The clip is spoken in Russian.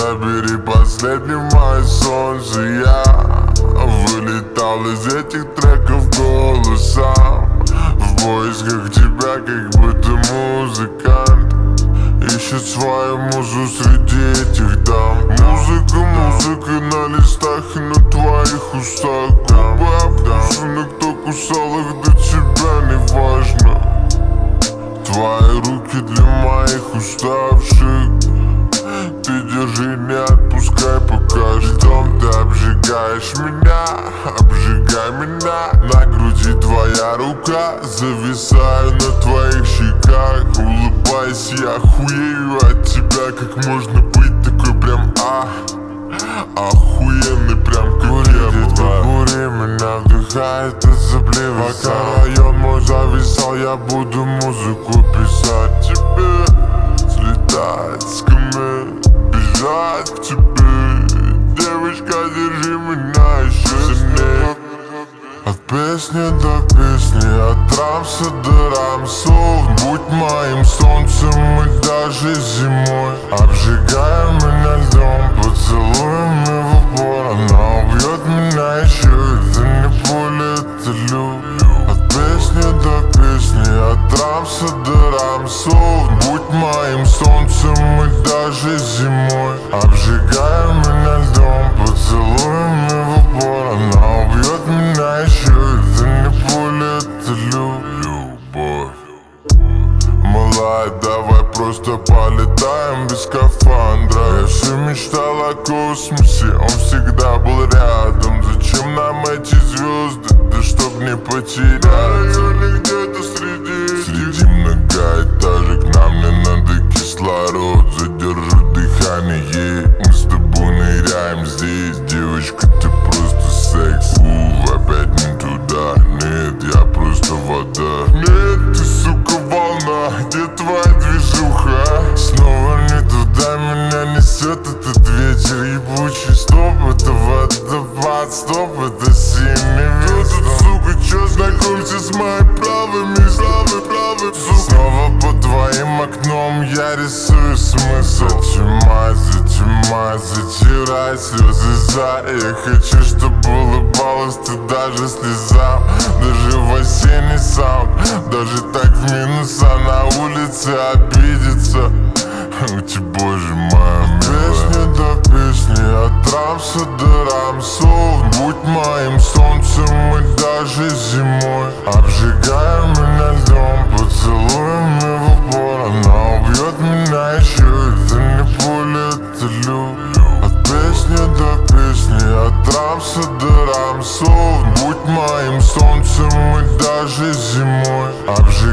забери последнее мое солнце. Я вылетал из этих треков голосом в поисках тебя, как будто музыкант ищет свою музу среди этих дам. Музыка на листах и на твоих устах. Губах вкусных, кто кусал их, до тебя не важно. Твои руки для моих уставших. Ты держи, не отпускай, пока ждем. Ты обжигаешь меня, обжигай меня. На груди твоя рука, зависаю на твоих щеках. Улыбайся, я хуею от тебя. Как можно быть такой прям охуенный, прям как я бываю. Кури, меня вдыхает от заплива. Пока район мой зависал, я буду музыку писать тебе. Слетать с камер, бежать к тебе. Девочка, держи меня еще сильнее. От песни до песни, от рамса до рамсов. Будь моим солнцем и даже зимой. Обжигая меня льдом, поцелуем в упор. Она убьет меня еще, это не пуля, это любовь. От песни до песни, от рамса до рамсов. Будь моим солнцем и даже зимой. Обжигая меня льдом, поцелуем в упор. Она убьет меня еще, это не пуля, это любовь. Малая, давай просто полетаем без скафандра. Я все мечтал о космосе, он всегда был рядом. Зачем нам эти звезды, да чтоб не потеряться? Где-то среди многоэтажек. Нам не надо кислород, задержу дыхание. Мы с тобой ныряем здесь. Девочка, ты просто секс. Опять не туда, нет, я просто вода. Нет, ты, сука, волна, где твоя движуха? Снова не туда меня несет этот ветер ебучий. Стоп, это водопад, стоп, это синий ветер. Сука, чё, знакомься с моими правыми. Снова под твоим окном я рисую смысл. Затирай слезы за. Я хочу, чтобы улыбалась ты даже слезам. Даже в осенний саунд, даже так в минуса на улице обидеться. Ути, боже моя милая. От песни до песни, от рамса до рамсов. Будь моим солнцем и даже зимой. Обжигая меня льдом, поцелуем в упор. Она убьет меня еще, это не пуля, это любовь. От песни до песни, от рамса до рамсов. Будь моим солнцем и даже зимой.